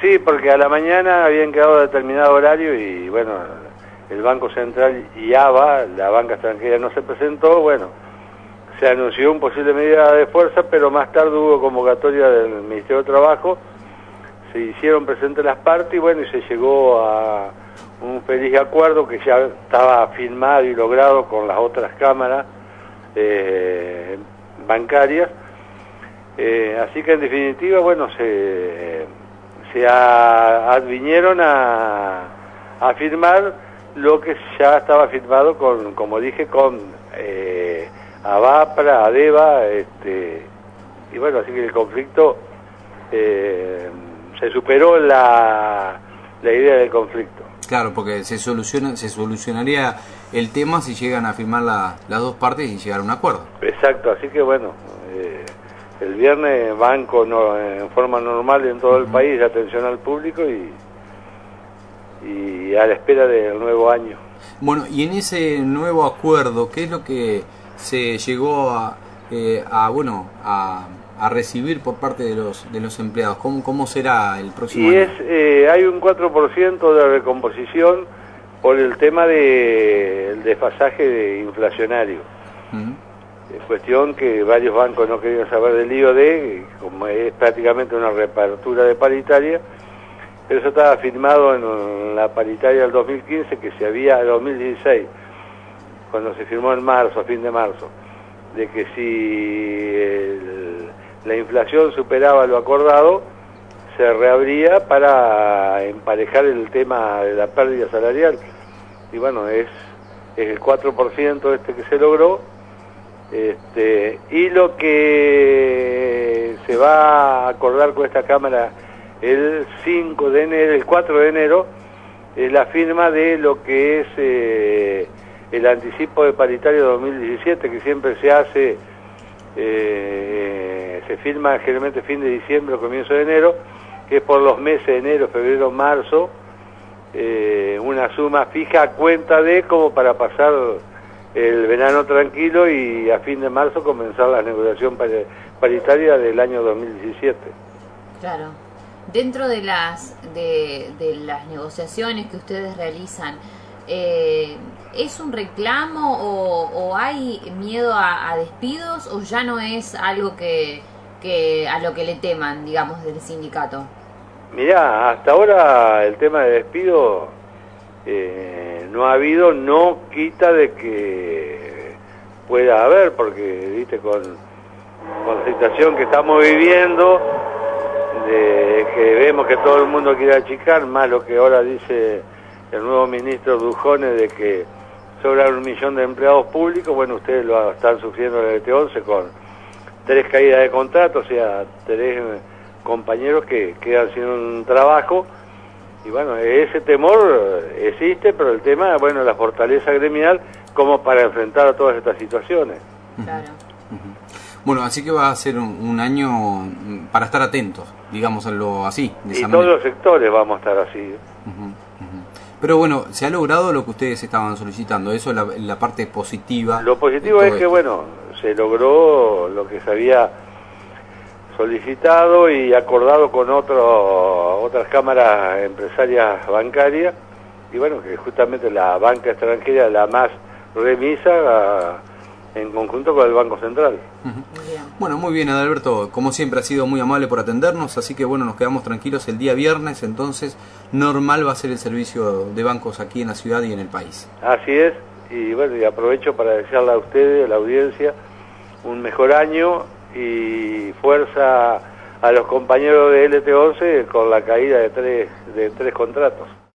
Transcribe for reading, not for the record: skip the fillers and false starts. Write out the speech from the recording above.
Sí, porque a la mañana habían quedado determinado horario y bueno, el Banco Central y ABA, la banca extranjera, no se presentó. Bueno, se anunció una posible medida de fuerza, pero más tarde hubo convocatoria del Ministerio de Trabajo, se hicieron presentes las partes y bueno, y se llegó a un feliz acuerdo que ya estaba firmado y logrado con las otras cámaras bancarias. Así que en definitiva, bueno, se advinieron a firmar lo que ya estaba firmado con, como dije, con ABAPRA, ADEVA, y bueno, así que el conflicto se superó la idea del conflicto. Claro, porque se solucionaría el tema si llegan a firmar las dos partes y llegar a un acuerdo. Exacto, así que bueno, el viernes banco en forma normal en todo el país, atención al público y a la espera del nuevo año. Bueno, y en ese nuevo acuerdo, ¿qué es lo que se llegó a recibir por parte de los empleados? ¿Cómo será el próximo año? Y hay un 4% de recomposición por el tema del desfasaje inflacionario. Cuestión que varios bancos no querían saber del IOD, como es prácticamente una reapertura de paritaria, pero eso estaba firmado en la paritaria del 2015, que se había, 2016, cuando se firmó en marzo, a fin de marzo, de que si la inflación superaba lo acordado, se reabría para emparejar el tema de la pérdida salarial. Y bueno, es el 4% que se logró. Y lo que se va a acordar con esta Cámara el 4 de enero, es la firma de lo que es el anticipo de paritario 2017, que siempre se hace, se firma generalmente fin de diciembre o comienzo de enero, que es por los meses de enero, febrero, marzo, una suma fija a cuenta de como para pasar el verano tranquilo y a fin de marzo comenzar la negociación paritaria del año 2017. Claro. Dentro de las negociaciones que ustedes realizan, ¿es un reclamo o hay miedo a despidos o ya no es algo que a lo que le teman, digamos, del sindicato? Mirá, hasta ahora el tema de despido no ha habido, no quita de que pueda haber, porque viste con la situación que estamos viviendo, de que vemos que todo el mundo quiere achicar, más lo que ahora dice el nuevo ministro Dujones de que sobran 1 millón de empleados públicos. Bueno, ustedes lo están sufriendo en el ET11 con 3 caídas de contrato, o sea, 3 compañeros que quedan sin un trabajo. Y bueno, ese temor existe, pero el tema, bueno, la fortaleza gremial como para enfrentar a todas estas situaciones. Claro. Bueno, así que va a ser un año para estar atentos, digámoslo así. De esa y todos manera. los sectores vamos a estar así. Pero bueno, se ha logrado lo que ustedes estaban solicitando, eso es la parte positiva. Lo positivo es que, bueno, se logró lo que se había solicitado y acordado con otras cámaras empresarias bancarias, y bueno, que justamente la banca extranjera la más remisa en conjunto con el Banco Central. Bueno, muy bien, Adalberto, como siempre ha sido muy amable por atendernos, así que bueno, nos quedamos tranquilos el día viernes, entonces normal va a ser el servicio de bancos aquí en la ciudad y en el país. Así es, y bueno, y aprovecho para desearle a ustedes, a la audiencia, un mejor año y fuerza a los compañeros de LT11 con la caída de tres contratos.